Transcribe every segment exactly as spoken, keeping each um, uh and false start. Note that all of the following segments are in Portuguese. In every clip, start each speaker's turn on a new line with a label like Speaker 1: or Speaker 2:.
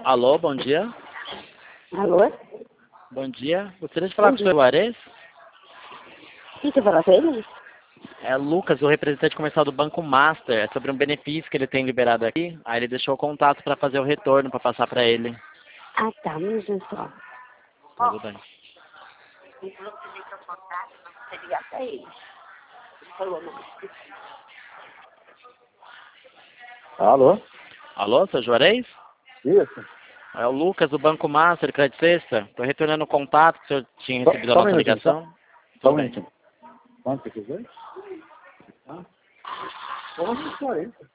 Speaker 1: Alô, bom dia.
Speaker 2: Alô?
Speaker 1: Bom dia. Gostaria de falar
Speaker 2: Bom
Speaker 1: com o seu Juarez?
Speaker 2: Quem quer falar com ele?
Speaker 1: É Lucas, o representante comercial do Banco Master. É sobre um benefício que ele tem liberado aqui. Aí ele deixou o contato para fazer o retorno, para passar para ele.
Speaker 2: Ah, tá, um minuto só.
Speaker 1: Tudo bem.
Speaker 2: Ele falou que você deixou o contato, mas você ligar pra ele. Ele falou, não.
Speaker 3: Alô?
Speaker 1: Alô, seu Juarez?
Speaker 3: Isso.
Speaker 1: É o Lucas, do Banco Master, Credit Sexta. Estou retornando o contato que o senhor tinha
Speaker 3: Só,
Speaker 1: recebido a
Speaker 3: só um
Speaker 1: nossa
Speaker 3: minutinho,
Speaker 1: ligação.
Speaker 3: só, só
Speaker 1: Tudo
Speaker 3: um
Speaker 1: bem.
Speaker 3: minutinho. Quanto você quiser? Ah, vamos quarenta.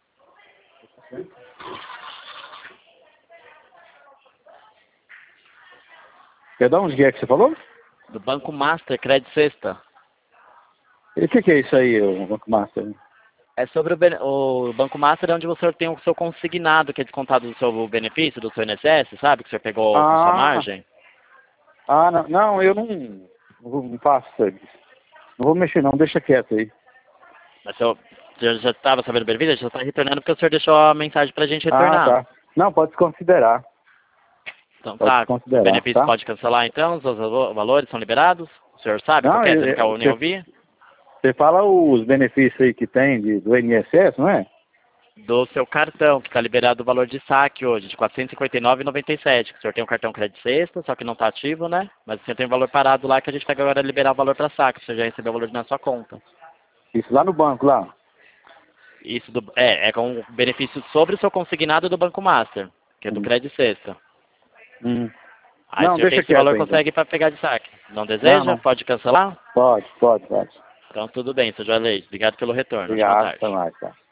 Speaker 3: Perdão, onde é que você falou?
Speaker 1: Do Banco Master, Credit Sexta.
Speaker 3: E o que, que é isso aí, o Banco Master?
Speaker 1: É sobre o, bene- o Banco Master, é onde você tem o seu consignado, que é descontado do seu benefício, do seu I N S S, sabe? Que você pegou com sua
Speaker 3: Ah,
Speaker 1: margem.
Speaker 3: ah não, não, eu não, não, vou- não faço isso. Não vou mexer não, deixa quieto aí.
Speaker 1: Mas se eu, eu já estava sabendo do benefício, já está retornando porque o senhor deixou a mensagem para a gente
Speaker 3: Ah,
Speaker 1: retornar.
Speaker 3: tá. Não, pode desconsiderar.
Speaker 1: Então
Speaker 3: Pode
Speaker 1: tá,
Speaker 3: desconsiderar,
Speaker 1: o benefício
Speaker 3: tá?
Speaker 1: pode cancelar então, os valo- valores são liberados? O senhor sabe qual
Speaker 3: Não,
Speaker 1: que é?
Speaker 3: eu-
Speaker 1: Você não quer
Speaker 3: eu-
Speaker 1: nem
Speaker 3: você,
Speaker 1: ouvir?
Speaker 3: você fala os benefícios aí que tem de, do I N S S, não é?
Speaker 1: Do seu cartão, que está liberado o valor de saque hoje, de quatrocentos e cinquenta e nove reais e noventa e sete centavos. O senhor tem um cartão Credit Sexta, só que não está ativo, né? Mas o senhor tem um valor parado lá que a gente vai agora liberar o valor para saque. Você já recebeu o valor na sua conta.
Speaker 3: Isso lá no banco, lá.
Speaker 1: Isso do, é, é com benefício sobre o seu consignado do Banco Master, que é do
Speaker 3: Hum.
Speaker 1: Credit Sexta.
Speaker 3: Hum.
Speaker 1: Aí o
Speaker 3: Não,
Speaker 1: senhor tem
Speaker 3: deixa
Speaker 1: esse
Speaker 3: quieto
Speaker 1: valor,
Speaker 3: aí, então.
Speaker 1: consegue para pegar de saque. Não
Speaker 3: Não,
Speaker 1: deseja?
Speaker 3: não.
Speaker 1: Pode cancelar?
Speaker 3: Pode, pode, pode.
Speaker 1: Então tudo bem, seu Joalês. Obrigado pelo retorno. Ótima
Speaker 3: Obrigado,
Speaker 1: tarde.
Speaker 3: até mais, tá?